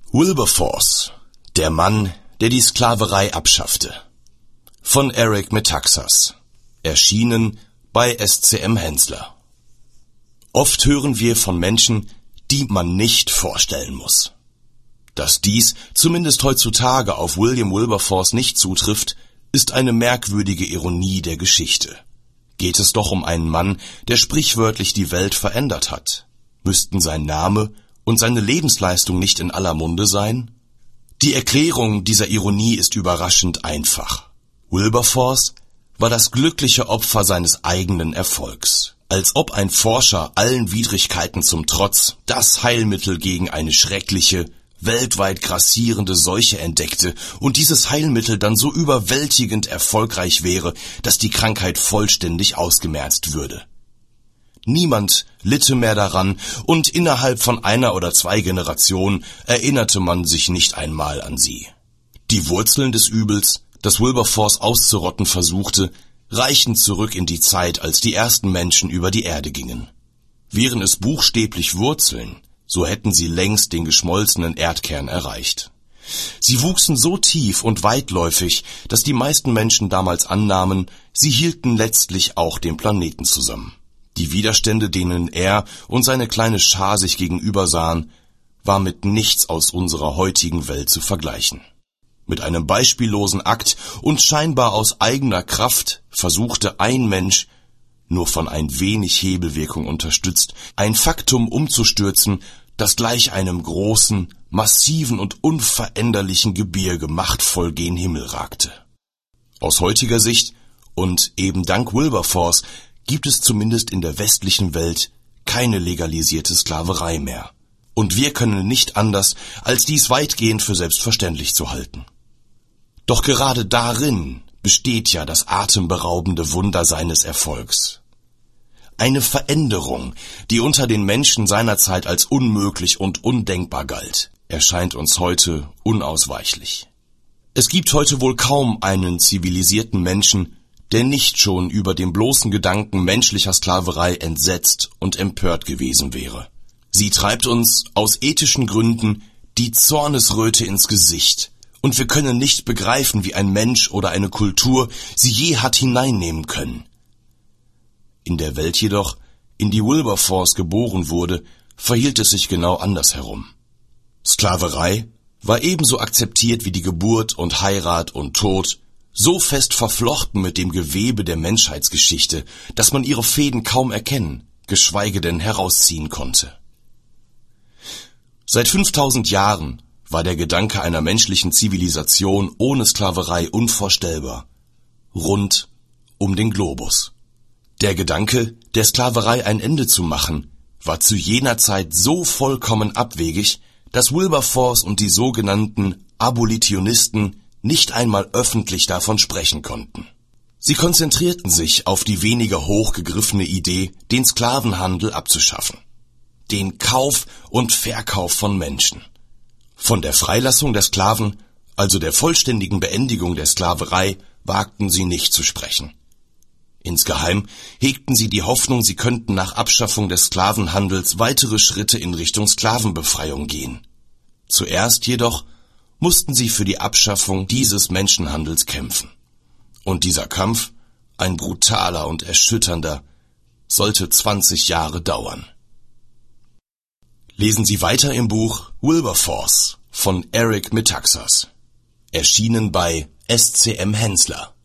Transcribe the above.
Wilberforce, der Mann, der die Sklaverei abschaffte. Von Eric Metaxas. Erschienen bei SCM Hensler. Oft hören wir von Menschen, die man nicht vorstellen muss. Dass dies zumindest heutzutage auf William Wilberforce nicht zutrifft, ist eine merkwürdige Ironie der Geschichte. Geht es doch um einen Mann, der sprichwörtlich die Welt verändert hat. Müssten sein Name und seine Lebensleistung nicht in aller Munde sein? Die Erklärung dieser Ironie ist überraschend einfach. Wilberforce war das glückliche Opfer seines eigenen Erfolgs. Als ob ein Forscher allen Widrigkeiten zum Trotz das Heilmittel gegen eine schreckliche, weltweit grassierende Seuche entdeckte und dieses Heilmittel dann so überwältigend erfolgreich wäre, dass die Krankheit vollständig ausgemerzt würde. Niemand litte mehr daran, und innerhalb von 1 oder 2 Generationen erinnerte man sich nicht einmal an sie. Die Wurzeln des Übels, das Wilberforce auszurotten versuchte, reichen zurück in die Zeit, als die ersten Menschen über die Erde gingen. Wären es buchstäblich Wurzeln, so hätten sie längst den geschmolzenen Erdkern erreicht. Sie wuchsen so tief und weitläufig, dass die meisten Menschen damals annahmen, sie hielten letztlich auch den Planeten zusammen. Die Widerstände, denen er und seine kleine Schar sich gegenüber sahen, war mit nichts aus unserer heutigen Welt zu vergleichen. Mit einem beispiellosen Akt und scheinbar aus eigener Kraft versuchte ein Mensch, nur von ein wenig Hebelwirkung unterstützt, ein Faktum umzustürzen, das gleich einem großen, massiven und unveränderlichen Gebirge machtvoll gen Himmel ragte. Aus heutiger Sicht und eben dank Wilberforce gibt es zumindest in der westlichen Welt keine legalisierte Sklaverei mehr. Und wir können nicht anders, als dies weitgehend für selbstverständlich zu halten. Doch gerade darin besteht ja das atemberaubende Wunder seines Erfolgs. Eine Veränderung, die unter den Menschen seinerzeit als unmöglich und undenkbar galt, erscheint uns heute unausweichlich. Es gibt heute wohl kaum einen zivilisierten Menschen, der nicht schon über den bloßen Gedanken menschlicher Sklaverei entsetzt und empört gewesen wäre. Sie treibt uns aus ethischen Gründen die Zornesröte ins Gesicht, und wir können nicht begreifen, wie ein Mensch oder eine Kultur sie je hat hineinnehmen können. In der Welt jedoch, in die Wilberforce geboren wurde, verhielt es sich genau andersherum. Sklaverei war ebenso akzeptiert wie die Geburt und Heirat und Tod, so fest verflochten mit dem Gewebe der Menschheitsgeschichte, dass man ihre Fäden kaum erkennen, geschweige denn herausziehen konnte. Seit 5000 Jahren war der Gedanke einer menschlichen Zivilisation ohne Sklaverei unvorstellbar. Rund um den Globus. Der Gedanke, der Sklaverei ein Ende zu machen, war zu jener Zeit so vollkommen abwegig, dass Wilberforce und die sogenannten Abolitionisten nicht einmal öffentlich davon sprechen konnten. Sie konzentrierten sich auf die weniger hochgegriffene Idee, den Sklavenhandel abzuschaffen. Den Kauf und Verkauf von Menschen. Von der Freilassung der Sklaven, also der vollständigen Beendigung der Sklaverei, wagten sie nicht zu sprechen. Insgeheim hegten sie die Hoffnung, sie könnten nach Abschaffung des Sklavenhandels weitere Schritte in Richtung Sklavenbefreiung gehen. Zuerst jedoch mussten sie für die Abschaffung dieses Menschenhandels kämpfen. Und dieser Kampf, ein brutaler und erschütternder, sollte 20 Jahre dauern. Lesen Sie weiter im Buch Wilberforce von Eric Metaxas, erschienen bei SCM Hensler.